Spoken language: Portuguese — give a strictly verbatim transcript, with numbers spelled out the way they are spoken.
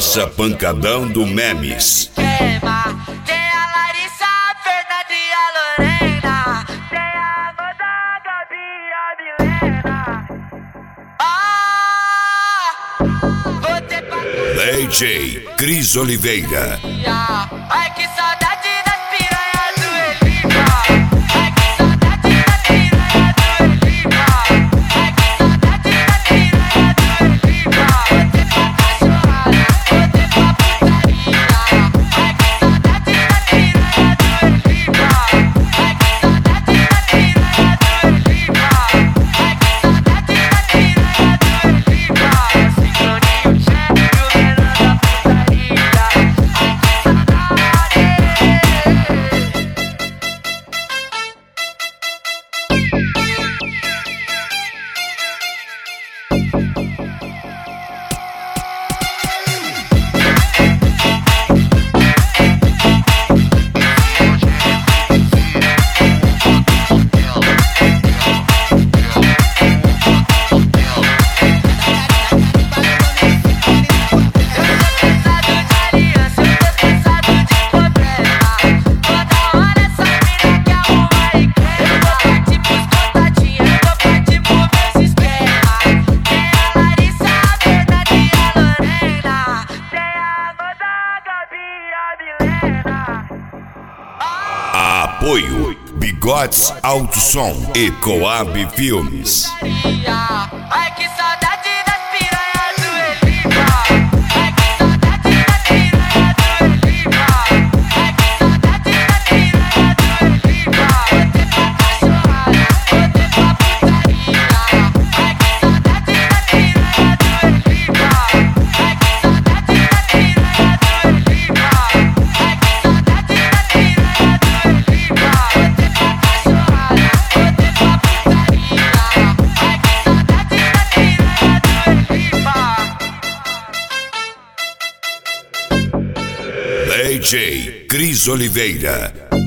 Nossa pancadão do Memes. Queima, tem a Larissa, a Fernanda e a Lorena. Tem a Amanda, a Gabi e a Milena. Ah, vou ter pra... D J Cris Oliveira. Ai que saudade das piranhas do Elipa. Ai que saudade das piranhas do Elipa. Ai que saudade das piranhas do Elipa. Vou ter pra cachorrada, vou ter pra putaria. Ai que saudade das piranhas do Elipa. Ai que saudade das piranhas do Elipa. Ai que saudade das piranhas do Elipa. Sincronia, o chefe, o menor da putaria. Apoio Bigodes Alto Som e Coab Filmes. Ai que saudade das piranhas do Elipa. Ai que saudade das piranhas do Elipa. Ai que saudade das piranhas do Elipa. Vou ter pra cachorrada, vou ter pra putaria. Ai que saudade das piranhas do Elipa. Ai que saudade das piranhas do Elipa. Ai que saudade das piranhas do Elipa. Vou ter pra cachorrada, vou ter pra putaria. Ai que saudade das piranhas do Elipa. D J Cris Oliveira.